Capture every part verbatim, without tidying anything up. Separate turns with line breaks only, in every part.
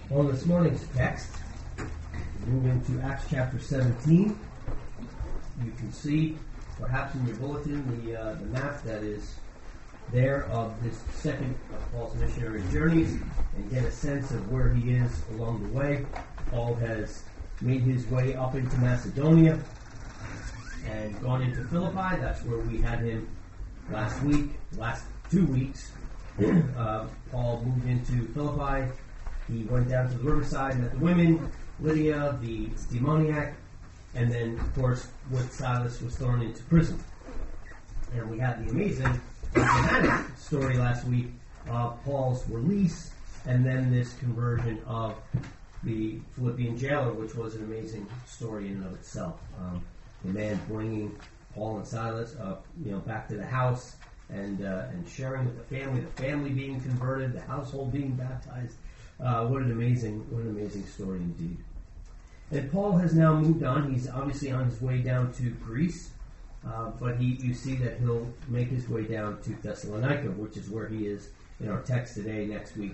Well, this morning's text, move into Acts chapter seventeen. You can see, perhaps in your bulletin, the uh, the map that is there of this second of Paul's missionary journeys, and get a sense of where he is along the way. Paul has made his way up into Macedonia and gone into Philippi. That's where we had him last week, last two weeks. Uh, Paul moved into Philippi. He went down to the riverside, met the women, Lydia, the demoniac, and then, of course, with Silas, was thrown into prison. And we had the amazing, dramatic story last week of Paul's release, and then this conversion of the Philippian jailer, which was an amazing story in and of itself. Um, the man bringing Paul and Silas, uh, you know, back to the house and uh, and sharing with the family, the family being converted, the household being baptized. Uh, what an amazing, what an amazing story indeed. And Paul has now moved on. He's obviously on his way down to Greece, uh, but he, you see that he'll make his way down to Thessalonica, which is where he is in our text today. Next week,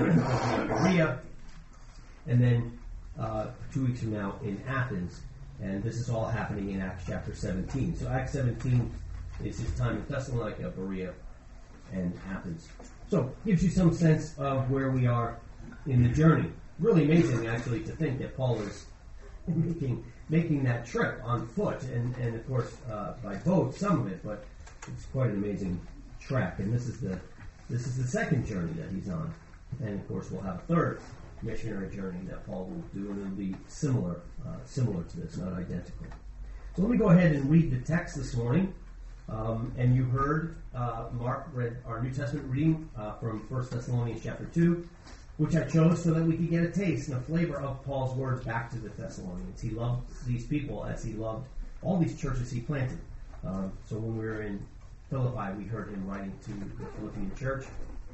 Berea, and then uh, two weeks from now in Athens. And this is all happening in Acts chapter seventeen. So Acts seventeen is his time in Thessalonica, Berea, and Athens. So gives you some sense of where we are in the journey. Really amazing, actually, to think that Paul is making making that trip on foot, and, and of course uh, by boat, some of it, but it's quite an amazing trek. And this is the this is the second journey that he's on, and of course we'll have a third missionary journey that Paul will do, and it'll be similar uh, similar to this, not identical. So let me go ahead and read the text this morning. Um, and you heard uh, Mark read our New Testament reading uh, from First Thessalonians chapter two, which I chose so that we could get a taste and a flavor of Paul's words back to the Thessalonians. He loved these people as he loved all these churches he planted. Um, so when we were in Philippi, we heard him writing to the Philippian church.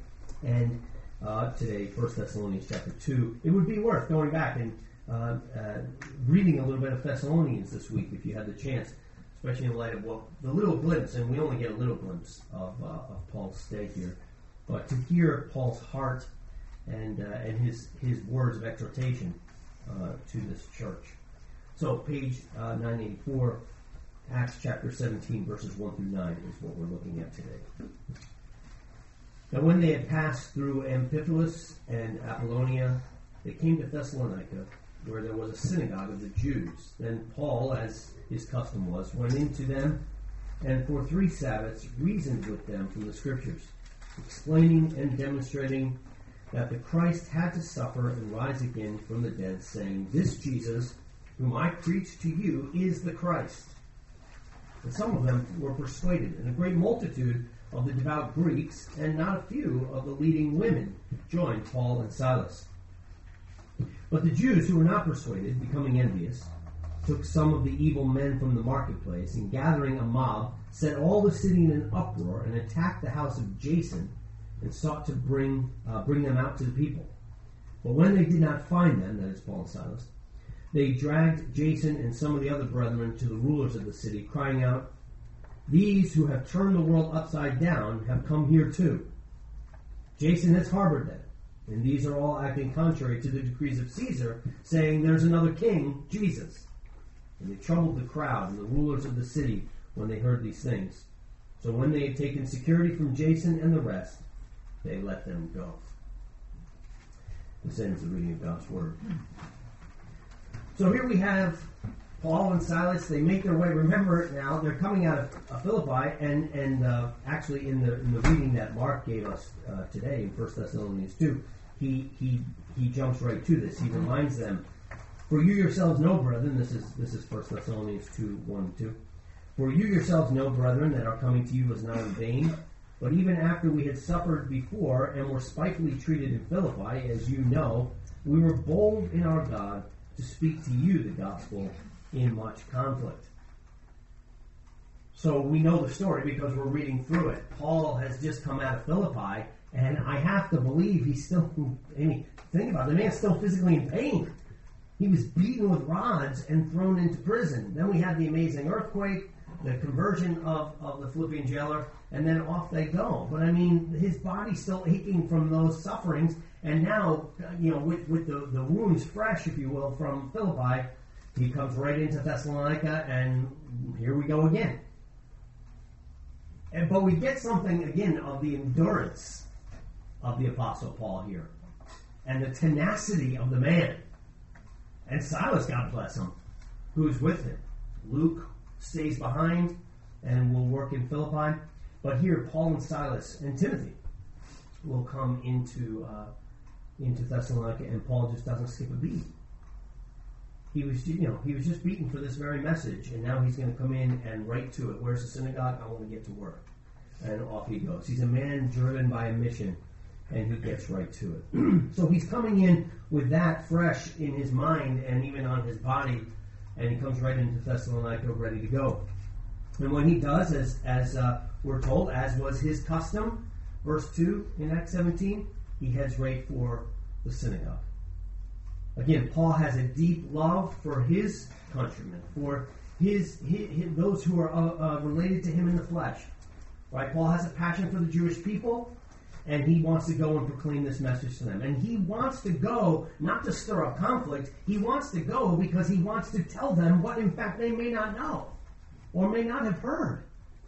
And uh, today, First Thessalonians chapter two. It would be worth going back and uh, uh, reading a little bit of Thessalonians this week if you had the chance, especially in light of well, the little glimpse, and we only get a little glimpse of, uh, of Paul's stay here. But to hear Paul's heart and uh, and his, his words of exhortation uh, to this church. So page uh, nine eighty-four, Acts chapter seventeen, verses one through nine is what we're looking at today. Now when they had passed through Amphipolis and Apollonia, they came to Thessalonica, where there was a synagogue of the Jews. Then Paul, as his custom was, went into them, and for three Sabbaths reasoned with them from the Scriptures, explaining and demonstrating that the Christ had to suffer and rise again from the dead, saying, "This Jesus, whom I preach to you, is the Christ." And some of them were persuaded, and a great multitude of the devout Greeks, and not a few of the leading women, joined Paul and Silas. But the Jews who were not persuaded, becoming envious, took some of the evil men from the marketplace, and gathering a mob, set all the city in an uproar, and attacked the house of Jason, and sought to bring uh, bring them out to the people. But when they did not find them, that is Paul and Silas, they dragged Jason and some of the other brethren to the rulers of the city, crying out, "These who have turned the world upside down have come here too. Jason has harbored them, and these are all acting contrary to the decrees of Caesar, saying there's another king, Jesus." And they troubled the crowd and the rulers of the city when they heard these things. So when they had taken security from Jason and the rest, they let them go. This ends the reading of God's Word. So here we have Paul and Silas. They make their way. Remember now, they're coming out of uh, Philippi, and and uh, actually in the in the reading that Mark gave us uh, today in First Thessalonians two, he he he jumps right to this. He reminds them, "For you yourselves know, brethren," this is this is First Thessalonians two one and two. "For you yourselves know, brethren, that our coming to you was not in vain. But even after we had suffered before and were spitefully treated in Philippi, as you know, we were bold in our God to speak to you the gospel in much conflict." So we know the story because we're reading through it. Paul has just come out of Philippi, and I have to believe he's still, I mean, think about it, the man's still physically in pain. He was beaten with rods and thrown into prison. Then we had the amazing earthquake, the conversion of, of the Philippian jailer, and then off they go. But I mean, his body's still aching from those sufferings, And now, you know, with, with the, the wounds fresh, if you will, from Philippi, he comes right into Thessalonica, and here we go again. And, but we get something, again, of the endurance of the Apostle Paul here, and the tenacity of the man. And Silas, God bless him, who's with him. Luke stays behind and will work in Philippi. But here, Paul and Silas and Timothy will come into uh, into Thessalonica, and Paul just doesn't skip a beat. He was, you know, he was just beaten for this very message, and now he's going to come in and right to it. Where's the synagogue? I want to get to work. And off he goes. He's a man driven by a mission, and he gets right to it. So he's coming in with that fresh in his mind and even on his body, and he comes right into Thessalonica ready to go. And when he does, as as uh, we're told, as was his custom, verse two in Acts seventeen, he heads right for the synagogue. Again, Paul has a deep love for his countrymen, for his, his, his those who are uh, uh, related to him in the flesh. Right? Paul has a passion for the Jewish people, and he wants to go and proclaim this message to them. And he wants to go not to stir up conflict. He wants to go because he wants to tell them what, in fact, they may not know or may not have heard.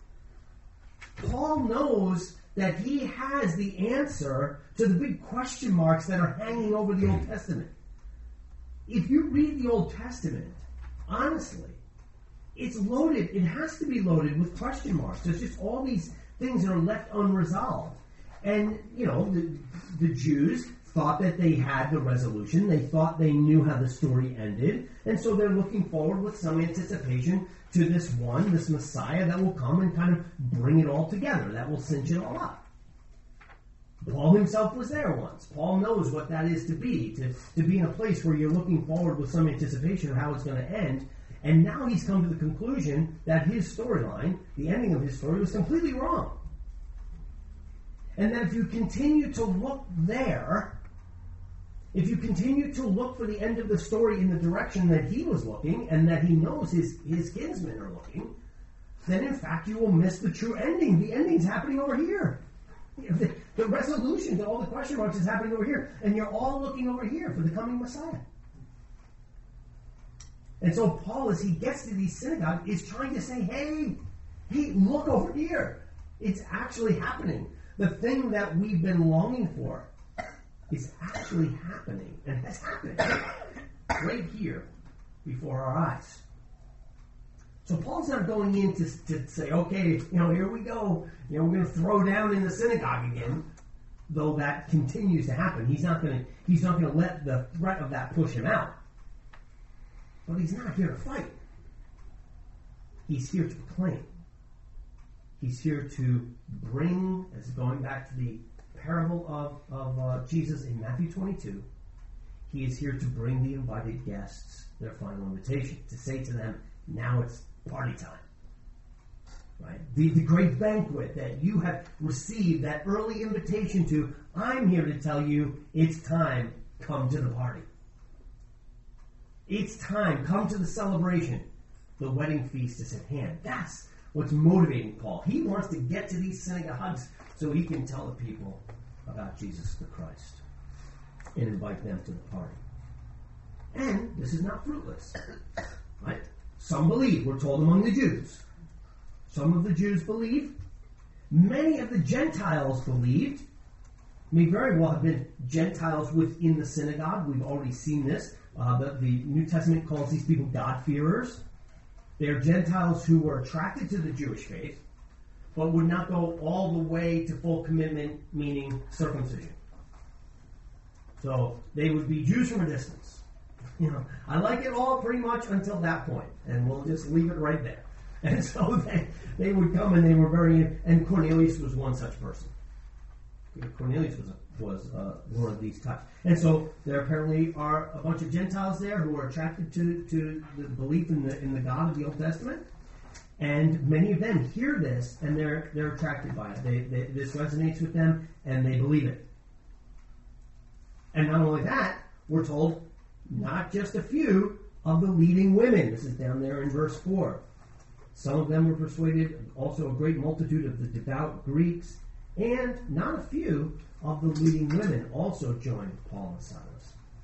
Paul knows that he has the answer to the big question marks that are hanging over the Old Testament. If you read the Old Testament, honestly, it's loaded. It has to be loaded with question marks. There's just all these things that are left unresolved. And, you know, the, the Jews thought that they had the resolution. They thought they knew how the story ended. And so they're looking forward with some anticipation to this one, this Messiah that will come and kind of bring it all together. That will cinch it all up. Paul himself was there once. Paul knows what that is to be, to, to be in a place where you're looking forward with some anticipation of how it's going to end. And now he's come to the conclusion that his storyline, the ending of his story, was completely wrong. And that if you continue to look there, if you continue to look for the end of the story in the direction that he was looking, and that he knows his, his kinsmen are looking, then in fact you will miss the true ending. The ending's happening over here. The, the resolution to all the question marks is happening over here. And you're all looking over here for the coming Messiah. And so Paul, as he gets to these synagogues, is trying to say, hey, hey, look over here. It's actually happening. The thing that we've been longing for is actually happening. And has happened right here before our eyes. So Paul's not going in to, to say, okay, you know, here we go. You know, we're going to throw down in the synagogue again. Though that continues to happen. He's not going to, he's not going to let the threat of that push him out. But he's not here to fight. He's here to proclaim. He's here to bring, as going back to the parable of, of uh, Jesus in Matthew twenty-two, he is here to bring the invited guests their final invitation, to say to them, now it's party time. Right? The, the great banquet that you have received, that early invitation to, I'm here to tell you, it's time, come to the party. It's time, come to the celebration. The wedding feast is at hand. That's what's motivating Paul. He wants to get to these synagogues so he can tell the people about Jesus the Christ and invite them to the party. And this is not fruitless. Right? Some believe, we're told, among the Jews. Some of the Jews believe. Many of the Gentiles believed. May very well have been Gentiles within the synagogue. We've already seen this. Uh, the, the New Testament calls these people God-fearers. They're Gentiles who were attracted to the Jewish faith, but would not go all the way to full commitment, meaning circumcision. So they would be Jews from a distance. You know, I like it all pretty much until that point, and we'll just leave it right there. And so they, they would come, and they were very, and Cornelius was one such person. Cornelius was a, was uh, one of these types. And so there apparently are a bunch of Gentiles there who are attracted to, to the belief in the in the God of the Old Testament. And many of them hear this, and they're they're attracted by it. They, they, this resonates with them, and they believe it. And not only that, we're told not just a few of the leading women. This is down there in verse four. Some of them were persuaded, also a great multitude of the devout Greeks, And not a few of the leading women also joined Paul and Silas.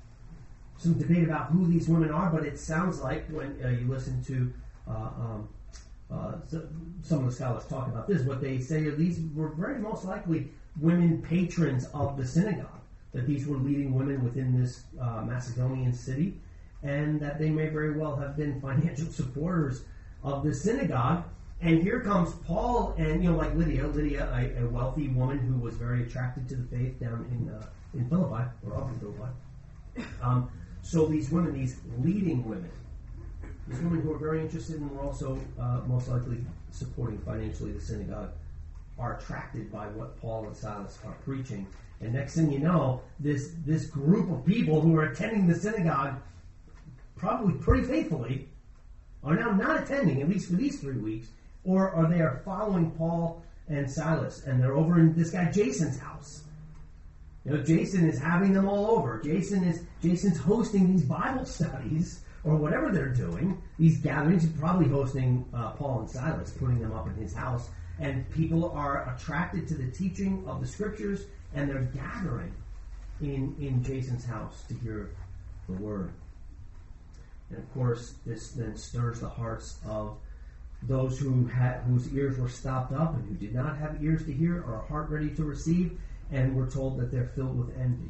Some debate about who these women are, but it sounds like when uh, you listen to uh, um, uh, some of the scholars talk about this, what they say are these were very most likely women patrons of the synagogue, that these were leading women within this uh, Macedonian city, and that they may very well have been financial supporters of the synagogue. And here comes Paul, and you know, like Lydia, Lydia, a, a wealthy woman who was very attracted to the faith down in uh, in Philippi, or up in Philippi. Um, so these women, these leading women, these women who are very interested and were also uh, most likely supporting financially the synagogue, are attracted by what Paul and Silas are preaching. And next thing you know, this this group of people who are attending the synagogue, probably pretty faithfully, are now not attending, at least for these three weeks, or are they are following Paul and Silas, and they're over in this guy Jason's house. You know, Jason is having them all over. Jason is Jason's hosting these Bible studies, or whatever they're doing, these gatherings. He's probably hosting uh, Paul and Silas, putting them up in his house, and people are attracted to the teaching of the Scriptures, and they're gathering in, in Jason's house to hear the Word. And of course, this then stirs the hearts of those who had whose ears were stopped up and who did not have ears to hear or a heart ready to receive, and we're told that they're filled with envy.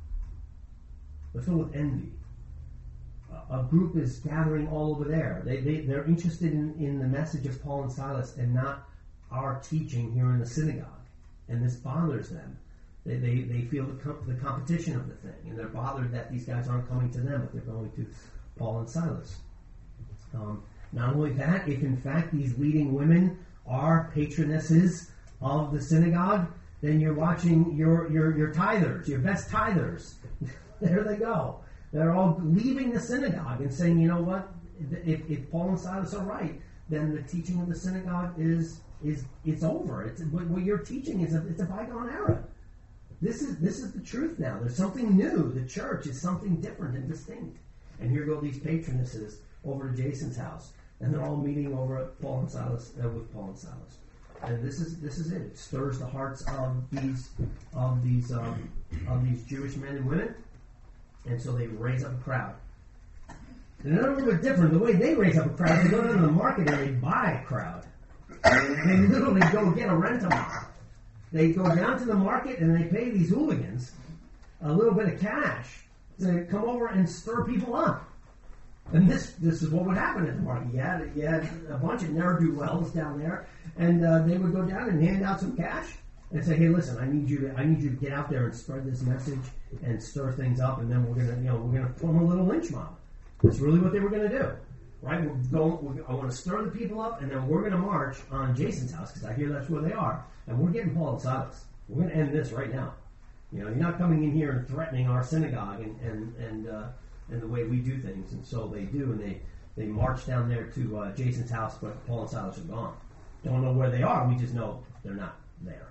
They're filled with envy. A, a group is gathering all over there. They, they, they're interested in, in the message of Paul and Silas and not our teaching here in the synagogue. And this bothers them. They, they, they feel the, co- the competition of the thing, and they're bothered that these guys aren't coming to them, but they're going to Paul and Silas. Um, not only that, if in fact these leading women are patronesses of the synagogue, then you're watching your your, your tithers, your best tithers. There they go. They're all leaving the synagogue and saying, you know what, if, if Paul and Silas are right, then the teaching of the synagogue is is it's over. It's what, what you're teaching is a, it's a bygone era. This is this is the truth now. There's something new. The church is something different and distinct. And here go these patronesses over to Jason's house, and they're all meeting over at Paul and Silas uh, with Paul and Silas. And this is this is it. It stirs the hearts of these of these um, of these Jewish men and women, and so they raise up a crowd. And they're a little bit different. The way they raise up a crowd, they go to the market and they buy a crowd. They literally go get a rental. They go down to the market and they pay these hooligans a little bit of cash to come over and stir people up. And this this is what would happen at the market. You had, you had a bunch of ne'er-do-wells down there, and uh, they would go down and hand out some cash and say, "Hey, listen, I need you to I need you to get out there and spread this message and stir things up, and then we're gonna you know we're gonna form a little lynch mob." That's really what they were gonna do, right? We're going. We're, I want to stir the people up, and then we're gonna march on Jason's house because I hear that's where they are, and we're getting Paul and Silas. We're gonna end this right now. You know, you're not coming in here and threatening our synagogue and and and, uh, and the way we do things. And so they do, and they, they march down there to uh, Jason's house, but Paul and Silas are gone. Don't know where they are. We just know they're not there.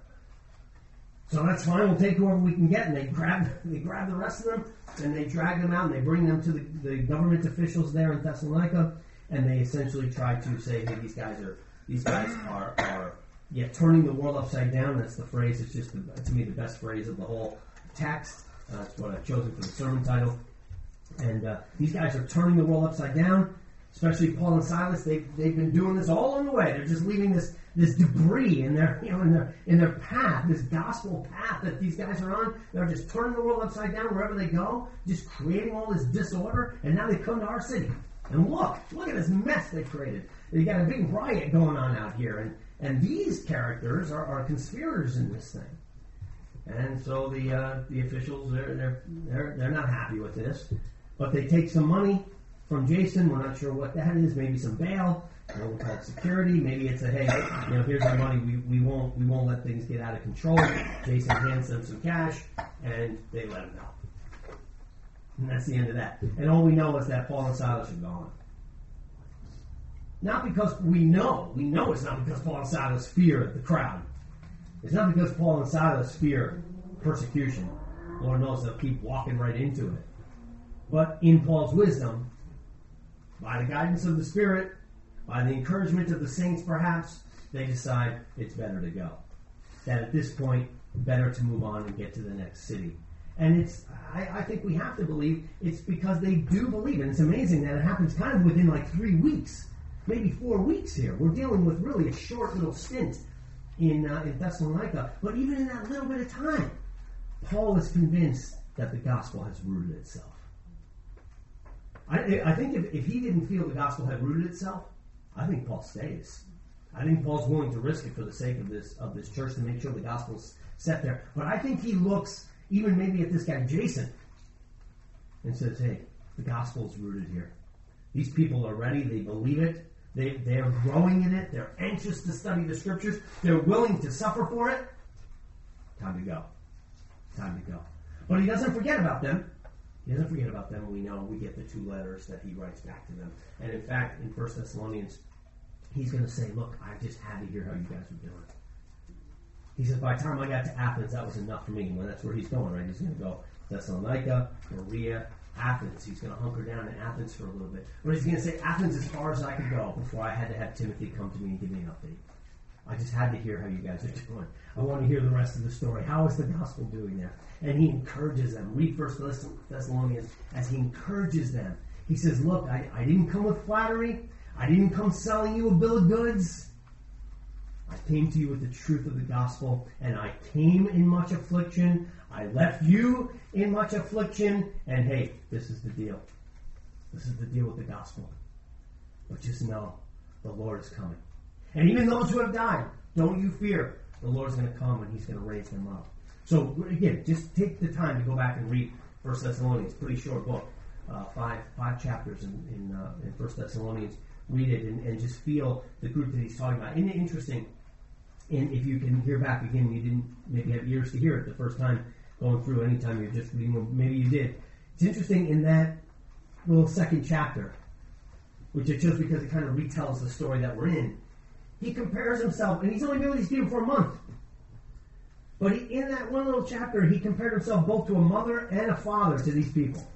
So that's fine. We'll take whoever we can get. And they grab they grab the rest of them, and they drag them out, and they bring them to the, the government officials there in Thessalonica, and they essentially try to say, hey, these guys are these guys are are. Yeah, turning the world upside down, that's the phrase. It's just, the, to me, the best phrase of the whole text. Uh, that's what I've chosen for the sermon title. And uh, these guys are turning the world upside down, especially Paul and Silas. They've, they've been doing this all along the way. They're just leaving this this debris in their, you know, in their, in their path, this gospel path that these guys are on. They're just turning the world upside down wherever they go, just creating all this disorder, and now they come to our city. And look, look at this mess they've created. They got a big riot going on out here, and And these characters are, are conspirators in this thing, and so the uh, the officials they're they're they're they're not happy with this, but they take some money from Jason. We're not sure what that is. Maybe some bail. You know, we'll call it security. Maybe it's a hey, you know, here's our money. We we won't we won't let things get out of control. Jason hands them some cash, and they let him go. And that's the end of that. And all we know is that Paul and Silas are gone. Not because we know. We know it's not because Paul and Silas fear the crowd. It's not because Paul and Silas fear persecution. Lord knows they'll keep walking right into it. But in Paul's wisdom, by the guidance of the Spirit, by the encouragement of the saints perhaps, they decide it's better to go. that at this point, better to move on and get to the next city. And it's, I, I think we have to believe it's because they do believe. And it's amazing that it happens kind of within like three weeks, maybe four weeks here. We're dealing with really a short little stint in, uh, in Thessalonica. But even in that little bit of time, Paul is convinced that the gospel has rooted itself. I, I think if, if he didn't feel the gospel had rooted itself, I think Paul stays. I think Paul's willing to risk it for the sake of this of this church to make sure the gospel's set there. But I think he looks even maybe at this guy Jason and says, hey, the gospel's rooted here. These people are ready. They believe it. They, they're growing in it. They're anxious to study the scriptures. They're willing to suffer for it. Time to go. Time to go. But he doesn't forget about them. He doesn't forget about them. We know we get the two letters that he writes back to them. And in fact, in First Thessalonians, he's going to say, look, I just had to hear how you guys were doing. He says, by the time I got to Athens, that was enough for me. Well, that's where he's going, right? He's going to go Thessalonica, Berea, Athens. He's going to hunker down in Athens for a little bit. But he's going to say, Athens as far as I could go before I had to have Timothy come to me and give me an update. I just had to hear how you guys are doing. I want to hear the rest of the story. How is the gospel doing there? And he encourages them. Read First Thessalonians as he encourages them. He says, look, I, I didn't come with flattery. I didn't come selling you a bill of goods. I came to you with the truth of the gospel, and I came in much affliction. I left you in much affliction, and hey, this is the deal. This is the deal with the gospel. But just know, the Lord is coming. And even those who have died, don't you fear. The Lord's going to come, and he's going to raise them up. So, again, just take the time to go back and read First Thessalonians. Pretty short book. Uh, five five chapters in, in, uh, in First Thessalonians. Read it and, and just feel the group that he's talking about. Isn't it interesting? And if you can hear back again, you didn't maybe have ears to hear it the first time going through. Anytime you're just reading, maybe you did. It's interesting in that little second chapter, which it just because it kind of retells the story that we're in. He compares himself, and he's only been with these people for a month. But he, in that one little chapter, he compared himself both to a mother and a father to these people.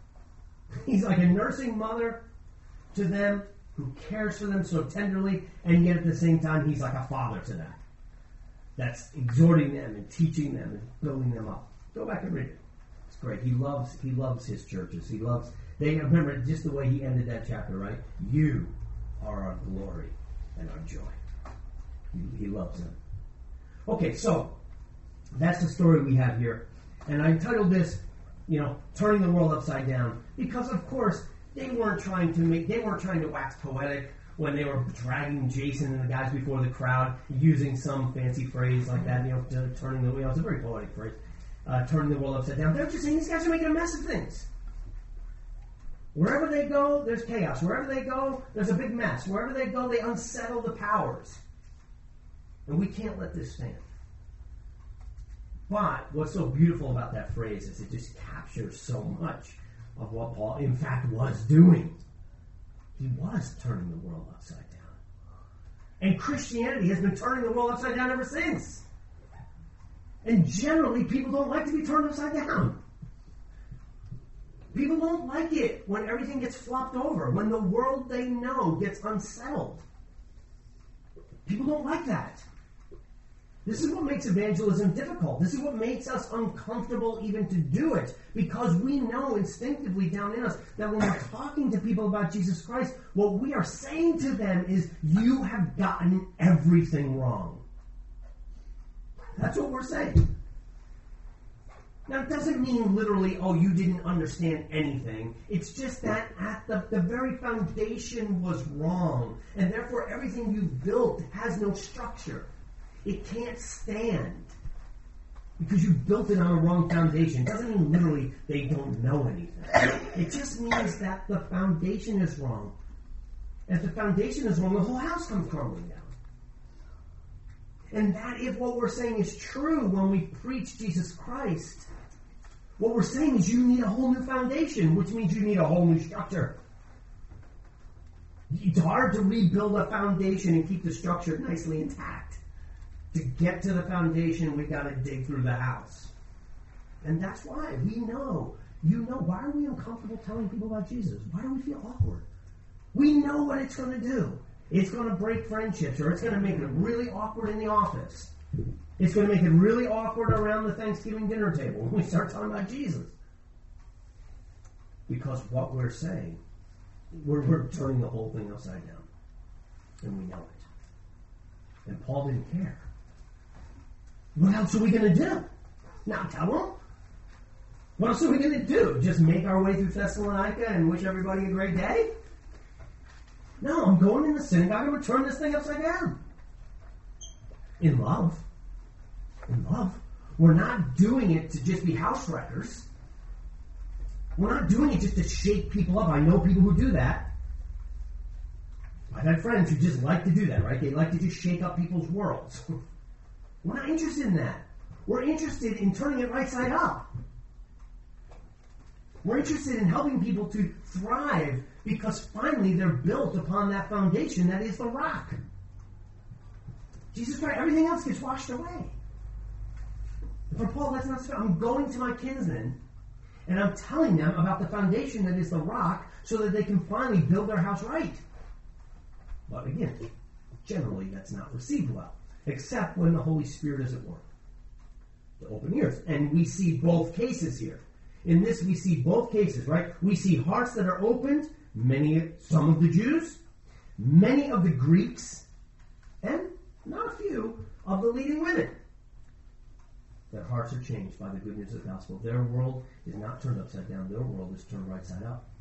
He's like a nursing mother to them, who cares for them so tenderly, and yet at the same time, he's like a father to them. That's exhorting them and teaching them and building them up. Go back and read it. It's great. He loves he loves his churches. He loves, they remember just the way he ended that chapter, right? You are our glory and our joy. He, he loves them. Okay, so that's the story we have here. And I entitled this, you know, Turning the World Upside Down, because of course, They weren't trying to make. They weren't trying to wax poetic when they were dragging Jason and the guys before the crowd, using some fancy phrase like that. You know, to, turning the. You know, it's a very poetic phrase. Uh, turning the world upside down. They're just saying these guys are making a mess of things. Wherever they go, there's chaos. Wherever they go, there's a big mess. Wherever they go, they unsettle the powers, and we can't let this stand. But what's so beautiful about that phrase is it just captures so much of what Paul, in fact, was doing. He was turning the world upside down. And Christianity has been turning the world upside down ever since. And generally, people don't like to be turned upside down. People don't like it when everything gets flopped over, when the world they know gets unsettled. People don't like that. This is what makes evangelism difficult. This is what makes us uncomfortable even to do it. Because we know instinctively down in us that when we're talking to people about Jesus Christ, what we are saying to them is, you have gotten everything wrong. That's what we're saying. Now, it doesn't mean literally, oh, you didn't understand anything. It's just that at the, the very foundation was wrong. And therefore, everything you've built has no structure. It can't stand because you built it on a wrong foundation. It doesn't mean literally they don't know anything. It just means that the foundation is wrong. And if the foundation is wrong, the whole house comes crumbling down. And that if what we're saying is true when we preach Jesus Christ, what we're saying is you need a whole new foundation, which means you need a whole new structure. It's hard to rebuild a foundation and keep the structure nicely intact. To get to the foundation, we've got to dig through the house. And that's why we know. You know, why are we uncomfortable telling people about Jesus? Why do we feel awkward? We know what it's going to do. It's going to break friendships, or it's going to make it really awkward in the office. It's going to make it really awkward around the Thanksgiving dinner table when we start talking about Jesus. Because what we're saying, we're, we're turning the whole thing upside down. And we know it. And Paul didn't care. What else are we going to do? Now tell them. What else are we going to do? Just make our way through Thessalonica and wish everybody a great day? No, I'm going in the synagogue and we're turning this thing upside down. In love. In love. We're not doing it to just be house wreckers. We're not doing it just to shake people up. I know people who do that. I've had friends who just like to do that, right? They like to just shake up people's worlds. We're not interested in that. We're interested in turning it right side up. We're interested in helping people to thrive because finally they're built upon that foundation that is the rock. Jesus Christ, everything else gets washed away. For Paul, that's not so. I'm going to my kinsmen and I'm telling them about the foundation that is the rock so that they can finally build their house right. But again, generally that's not received well, except when the Holy Spirit is at work to open ears. And we see both cases here. In this, we see both cases, right? We see hearts that are opened, many, some of the Jews, many of the Greeks, and not a few of the leading women. Their hearts are changed by the good news of the gospel. Their world is not turned upside down. Their world is turned right side up.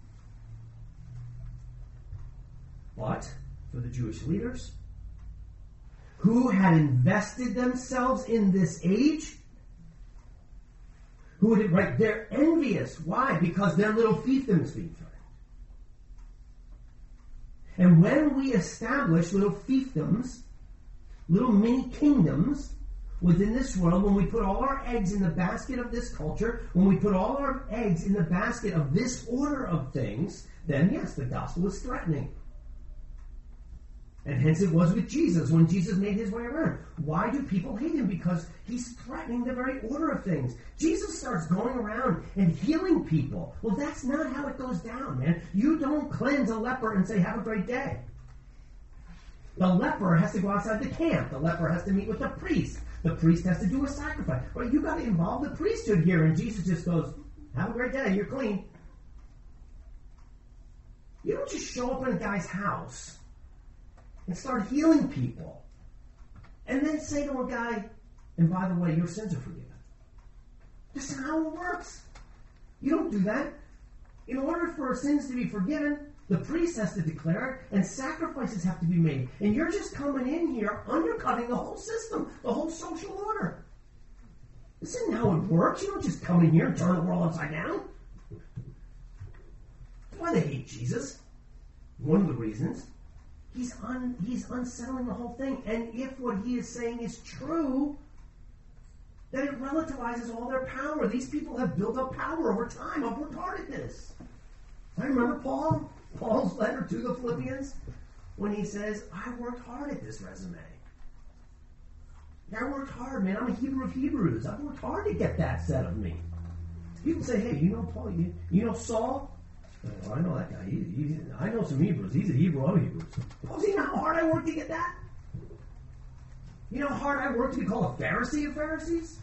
But for the Jewish leaders who had invested themselves in this age, who would, right, they're envious. Why? Because their little fiefdom is being threatened. And when we establish little fiefdoms, little mini kingdoms within this world, when we put all our eggs in the basket of this culture, when we put all our eggs in the basket of this order of things, then yes, the gospel is threatening. And hence it was with Jesus when Jesus made his way around. Why do people hate him? Because he's threatening the very order of things. Jesus starts going around and healing people. Well, that's not how it goes down, man. You don't cleanse a leper and say, have a great day. The leper has to go outside the camp. The leper has to meet with the priest. The priest has to do a sacrifice. Well, you got to involve the priesthood here. And Jesus just goes, have a great day. You're clean. You don't just show up in a guy's house and start healing people. And then say to a guy, and by the way, your sins are forgiven. This is how it works. You don't do that. In order for sins to be forgiven, the priest has to declare it, and sacrifices have to be made. And you're just coming in here undercutting the whole system, the whole social order. This isn't how it works. You don't just come in here and turn the world upside down. That's why they hate Jesus. One of the reasons. He's un, he's unsettling the whole thing. And if what he is saying is true, then it relativizes all their power. These people have built up power over time of retardedness. I remember Paul, Paul's letter to the Philippians, when he says, I worked hard at this resume. I worked hard, man. I'm a Hebrew of Hebrews. I've worked hard to get that said of me. People say, hey, you know Paul, you, you know Saul? Oh, I know that guy. He, he, I know some Hebrews. He's a Hebrew of Hebrews. Oh, see how hard I worked to get that? You know how hard I worked to be called a Pharisee of Pharisees?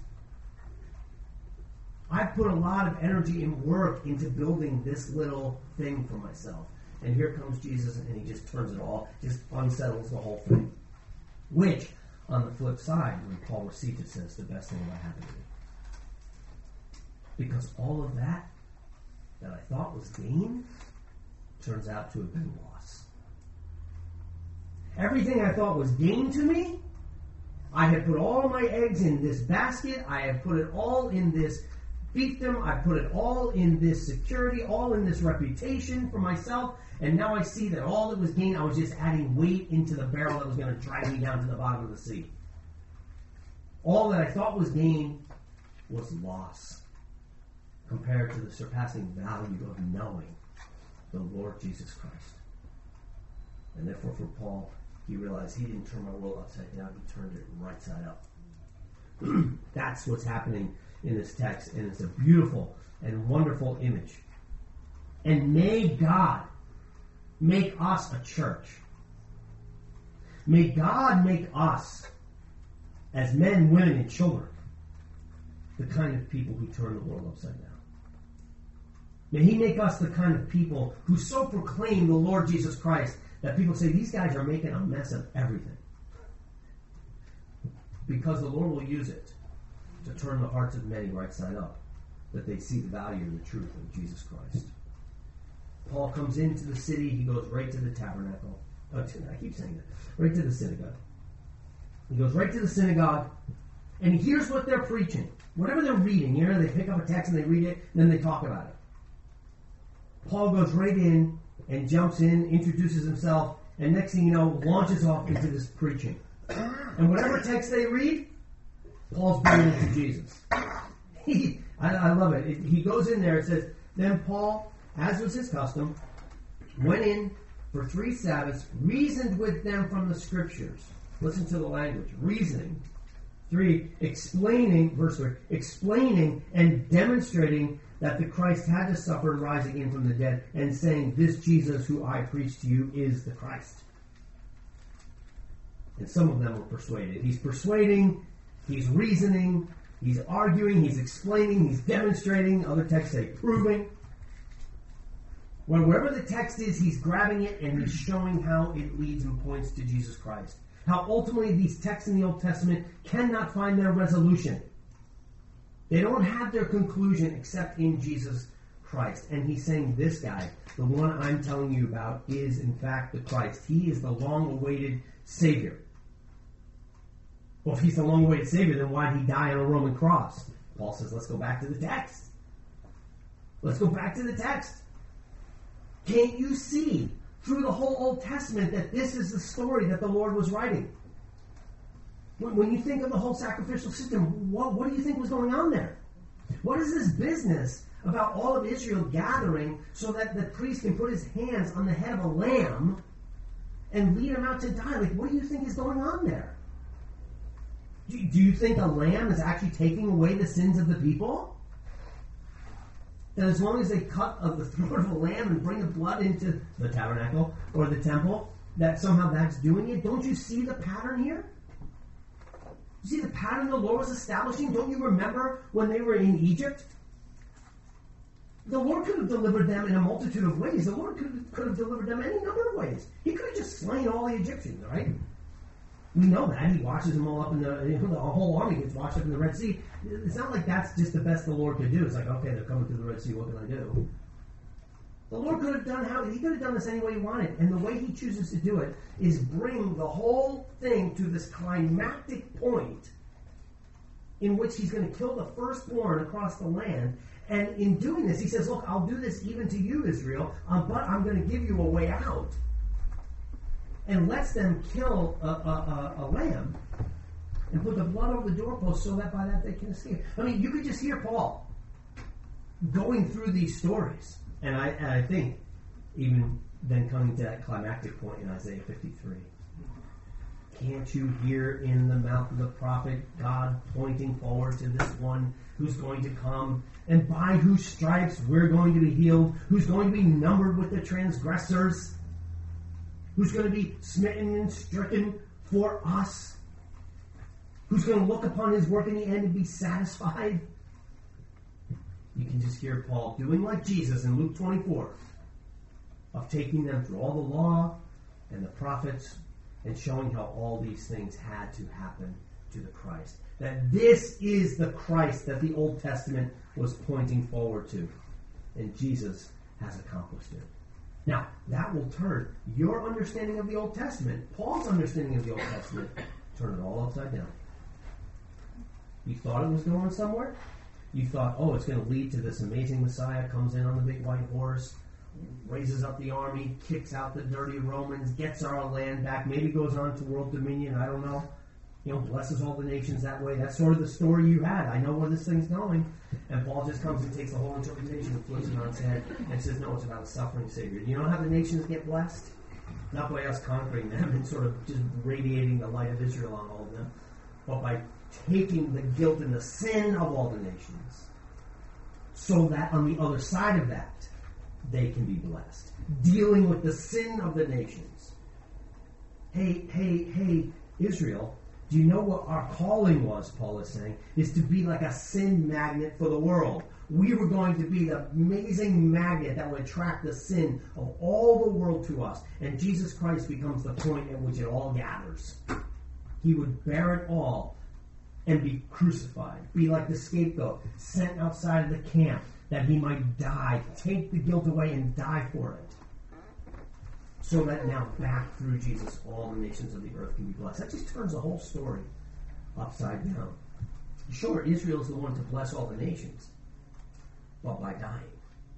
I put a lot of energy and work into building this little thing for myself. And here comes Jesus, and he just turns it all, just unsettles the whole thing. Which, on the flip side, when Paul received it, says the best thing that happened to me. Because all of that that I thought was gain turns out to have been loss. Everything I thought was gain to me, I had put all my eggs in this basket. I had put it all in this fiefdom. I put it all in this security, all in this reputation for myself. And now I see that all that was gain, I was just adding weight into the barrel that was going to drag me down to the bottom of the sea. All that I thought was gain was loss compared to the surpassing value of knowing the Lord Jesus Christ. And therefore for Paul, he realized he didn't turn my world upside down, he turned it right side up. That's what's happening in this text, and it's a beautiful and wonderful image. And may God make us a church. May God make us as men, women, and children, the kind of people who turn the world upside down. May he make us the kind of people who so proclaim the Lord Jesus Christ that people say, these guys are making a mess of everything. Because the Lord will use it to turn the hearts of many right side up, that they see the value and the truth of Jesus Christ. Paul comes into the city, he goes right to the tabernacle. Oh, I keep saying that. Right to the synagogue. He goes right to the synagogue, and he hears what they're preaching. Whatever they're reading, you know, they pick up a text and they read it, and then they talk about it. Paul goes right in and jumps in, introduces himself, and next thing you know, launches off into this preaching. And whatever text they read, Paul's bringing it to Jesus. He, I, I love it. it. He goes in there and says, then Paul, as was his custom, went in for three Sabbaths, reasoned with them from the Scriptures. Listen to the language. Reasoning. Three, explaining, verse three, explaining and demonstrating that the Christ had to suffer and rise again from the dead, and saying, this Jesus who I preach to you is the Christ. And some of them were persuaded. He's persuading, he's reasoning, he's arguing, he's explaining, he's demonstrating. Other texts say proving. Well, wherever the text is, he's grabbing it and he's showing how it leads and points to Jesus Christ. How ultimately these texts in the Old Testament cannot find their resolution. They don't have their conclusion except in Jesus Christ. And he's saying this guy, the one I'm telling you about, is in fact the Christ. He is the long-awaited Savior. Well, if he's the long-awaited Savior, then why did he die on a Roman cross? Paul says, let's go back to the text. Let's go back to the text. Can't you see through the whole Old Testament that this is the story that the Lord was writing? When you think of the whole sacrificial system, what, what do you think was going on there? What is this business about all of Israel gathering so that the priest can put his hands on the head of a lamb and lead him out to die? Like, what do you think is going on there? Do, do you think a lamb is actually taking away the sins of the people? That as long as they cut of the throat of a lamb and bring the blood into the tabernacle or the temple, that somehow that's doing it? Don't you see the pattern here? You see the pattern the Lord was establishing? Don't you remember when they were in Egypt? The Lord could have delivered them in a multitude of ways. The Lord could have, could have delivered them any number of ways. He could have just slain all the Egyptians, right? We know that. He washes them all up in the, you know, the whole army gets washed up in the Red Sea. It's not like that's just the best the Lord could do. It's like, okay, they're coming through the Red Sea, what can I do? The Lord could have done how he could have done this any way he wanted. And the way he chooses to do it is bring the whole thing to this climactic point in which he's going to kill the firstborn across the land. And in doing this, he says, look, I'll do this even to you, Israel, um, but I'm going to give you a way out. And lets them kill a, a, a, a lamb and put the blood over the doorpost so that by that they can escape. I mean, you could just hear Paul going through these stories. And I, and I think even then coming to that climactic point in Isaiah fifty-three. Can't you hear in the mouth of the prophet God pointing forward to this one who's going to come, and by whose stripes we're going to be healed, who's going to be numbered with the transgressors, who's going to be smitten and stricken for us, who's going to look upon his work in the end and be satisfied? You can just hear Paul doing like Jesus in Luke twenty-four, of taking them through all the law and the prophets and showing how all these things had to happen to the Christ. That this is the Christ that the Old Testament was pointing forward to. And Jesus has accomplished it. Now, that will turn your understanding of the Old Testament, Paul's understanding of the Old Testament, turn it all upside down. You thought it was going somewhere? You thought, oh, it's going to lead to this amazing Messiah, comes in on the big white horse, raises up the army, kicks out the dirty Romans, gets our land back, maybe goes on to world dominion, I don't know. You know, blesses all the nations that way. That's sort of the story you had. I know where this thing's going. And Paul just comes and takes the whole interpretation and flips it on its head and says, no, it's about a suffering Savior. You know how the nations get blessed? Not by us conquering them and sort of just radiating the light of Israel on all of them, but by taking the guilt and the sin of all the nations, so that on the other side of that, they can be blessed. Dealing with the sin of the nations. Hey, hey, hey, Israel, Do you know what our calling was, Paul is saying? Is to be like a sin magnet for the world. We were going to be the amazing magnet that would attract the sin of all the world to us. And Jesus Christ becomes the point at which it all gathers. He would bear it all and be crucified, be like the scapegoat, sent outside of the camp that he might die, take the guilt away and die for it. So that now back through Jesus, all the nations of the earth can be blessed. That just turns the whole story upside down. Sure, Israel is the one to bless all the nations, but by dying,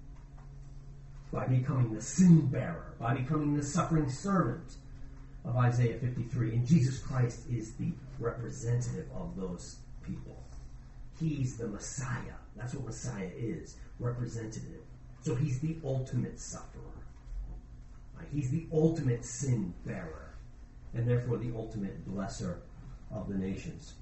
by becoming the sin bearer, by becoming the suffering servant of Isaiah fifty-three. And Jesus Christ is the representative of those people. He's the Messiah. That's what Messiah is, representative. So he's the ultimate sufferer. He's the ultimate sin bearer, and therefore the ultimate blesser of the nations.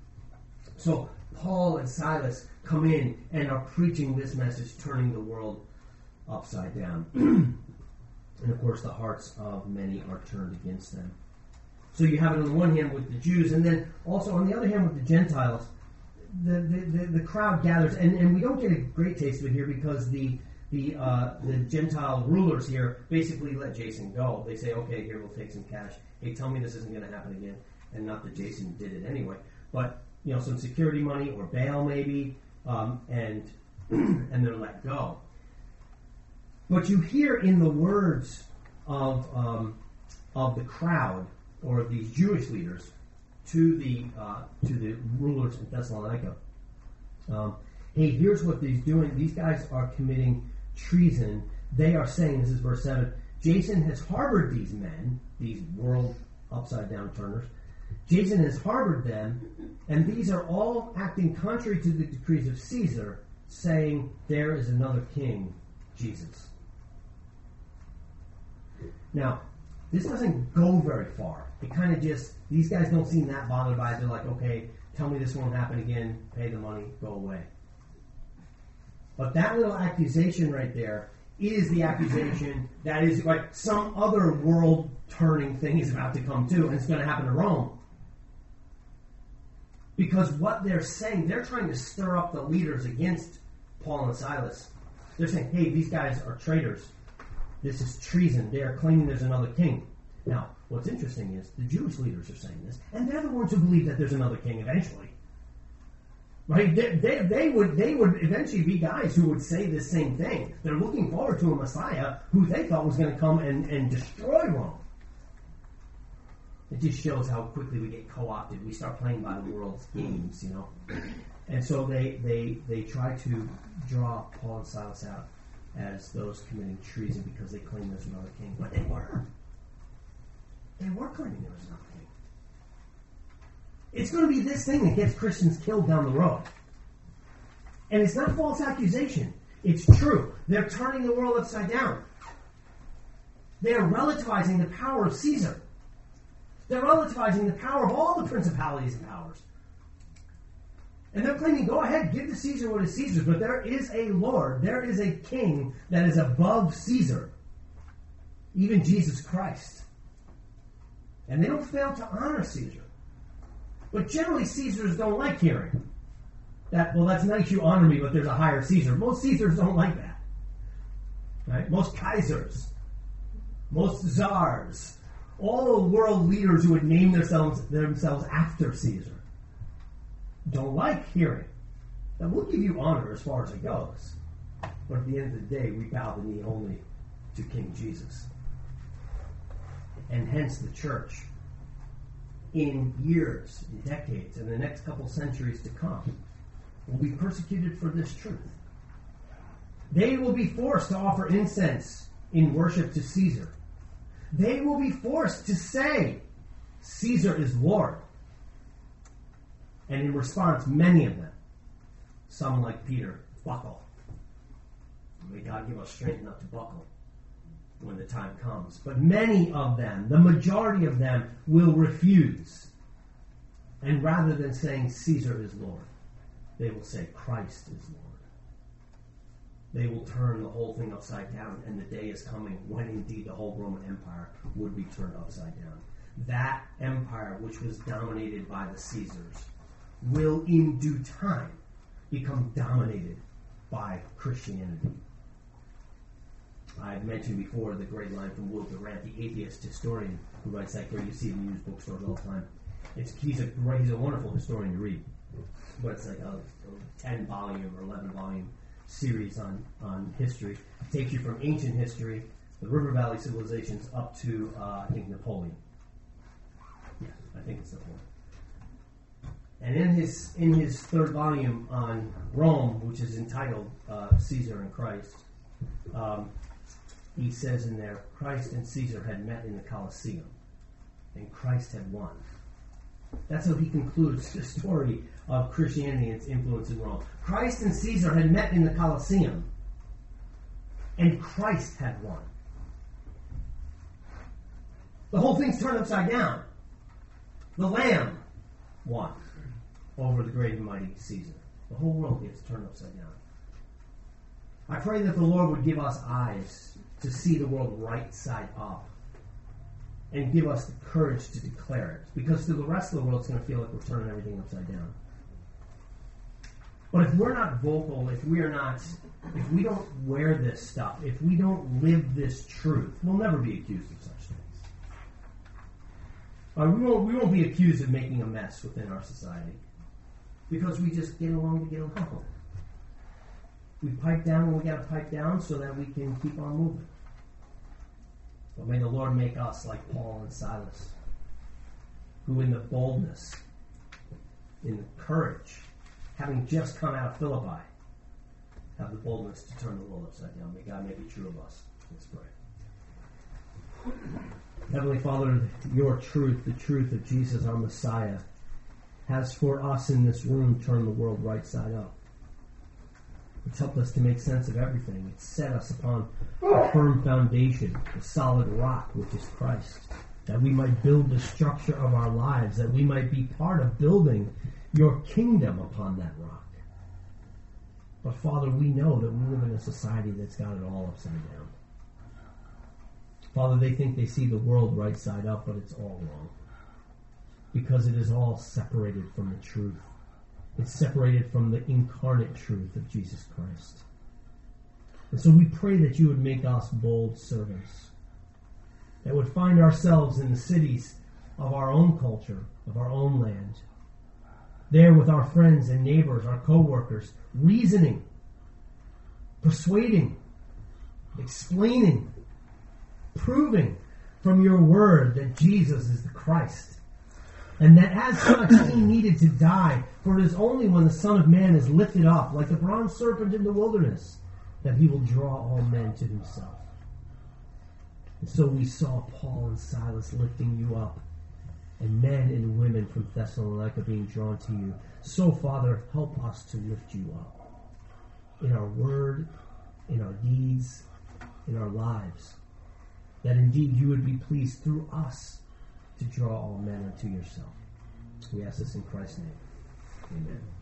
So Paul and Silas come in and are preaching this message, turning the world upside down. And of course the hearts of many are turned against them. So you have it on the one hand with the Jews, and then also on the other hand with the Gentiles. The the, the, the crowd gathers, and, and we don't get a great taste of it here because the The uh, the Gentile rulers here basically let Jason go. They say, okay, here, we'll take some cash. Hey, tell me this isn't going to happen again. And not that Jason did it anyway. But, you know, some security money or bail maybe, um, and and they're let go. But you hear in the words of um, of the crowd or these Jewish leaders to the uh, to the rulers in Thessalonica, um, hey, here's what these doing. These guys are committing treason. They are saying, this is verse seven, Jason has harbored these men, these world upside down turners. Jason has harbored them, and these are all acting contrary to the decrees of Caesar, saying there is another king, Jesus. Now, this doesn't go very far. It kind of just, these guys don't seem that bothered by it. They're like, okay, tell me this won't happen again, pay the money, go away. But that little accusation right there is the accusation that is like some other world-turning thing is about to come too, and it's going to happen to Rome. Because what they're saying, they're trying to stir up the leaders against Paul and Silas. They're saying, hey, these guys are traitors. This is treason. They are claiming there's another king. Now, what's interesting is the Jewish leaders are saying this, and they're the ones who believe that there's another king eventually. Right? They, they, they would they would eventually be guys who would say the same thing. They're looking forward to a Messiah who they thought was going to come and, and destroy Rome. It just shows how quickly we get co-opted. We start playing by the world's games, you know. And so they, they, they try to draw Paul and Silas out as those committing treason because they claim there's another king. But they were. They were claiming there was another king. It's going to be this thing that gets Christians killed down the road. And it's not false accusation. It's true. They're turning the world upside down. They are relativizing the power of Caesar. They're relativizing the power of all the principalities and powers. And they're claiming, go ahead, give to Caesar what is Caesar's, but there is a Lord, there is a king that is above Caesar, even Jesus Christ. And they don't fail to honor Caesar. But generally, Caesars don't like hearing that, well, that's nice you honor me, but there's a higher Caesar. Most Caesars don't like that. Right? Most Kaisers, most czars, all the world leaders who would name themselves, themselves after Caesar don't like hearing that we'll give you honor as far as it goes. But at the end of the day, we bow the knee only to King Jesus. And hence the church, in years, in decades, and the next couple centuries to come, will be persecuted for this truth. They will be forced to offer incense in worship to Caesar. They will be forced to say, Caesar is Lord. And in response, many of them, some like Peter, buckle. May God give us strength not to buckle when the time comes. But many of them, the majority of them, will refuse. And rather than saying Caesar is Lord, they will say Christ is Lord. They will turn the whole thing upside down, and the day is coming when indeed the whole Roman Empire would be turned upside down. that empire which was dominated by the Caesars will in due time become dominated by Christianity. I've mentioned before the great line from Will Durant, the atheist historian who writes that great, you see it in used bookstores all the time. It's, he's a great, he's a wonderful historian to read. But it's like a, a ten volume or eleven volume series on, on history. It takes you from ancient history, the River Valley civilizations, up to, uh, I think, Napoleon. Yeah, I think it's Napoleon. And in his in his third volume on Rome, which is entitled uh, Caesar and Christ, um, he says in there, Christ and Caesar had met in the Colosseum, and Christ had won. That's how he concludes the story of Christianity and its influence in Rome. Christ and Caesar had met in the Colosseum, and Christ had won. The whole thing's turned upside down. The Lamb won over the great and mighty Caesar. The whole world gets turned upside down. I pray that the Lord would give us eyes to see the world right side up and give us the courage to declare it. Because to the rest of the world, it's going to feel like we're turning everything upside down. But if we're not vocal, if we are not, if we don't wear this stuff, if we don't live this truth, we'll never be accused of such things. Uh, we won't, we won't be accused of making a mess within our society. Because we just get along to get along. We pipe down when we got to pipe down so that we can keep on moving. But may the Lord make us like Paul and Silas, who in the boldness, in the courage, having just come out of Philippi, have the boldness to turn the world upside down. May God make it true of us. Let's pray. Heavenly Father, your truth, the truth of Jesus, our Messiah, has for us in this room turned the world right side up. It's helped us to make sense of everything. It's set us upon a firm foundation, a solid rock, which is Christ, that we might build the structure of our lives, that we might be part of building your kingdom upon that rock. But Father, we know that we live in a society that's got it all upside down. Father, they think they see the world right side up, but it's all wrong. Because it is all separated from the truth. It's separated from the incarnate truth of Jesus Christ. And so we pray that you would make us bold servants, that would find ourselves in the cities of our own culture, of our own land, there with our friends and neighbors, our co-workers, reasoning, persuading, explaining, proving from your word that Jesus is the Christ. And that as such he needed to die, for it is only when the Son of Man is lifted up, like the bronze serpent in the wilderness, that he will draw all men to himself. And so we saw Paul and Silas lifting you up, and men and women from Thessalonica being drawn to you. So, Father, help us to lift you up in our word, in our deeds, in our lives, that indeed you would be pleased through us to draw all men unto yourself. We ask this in Christ's name. Amen.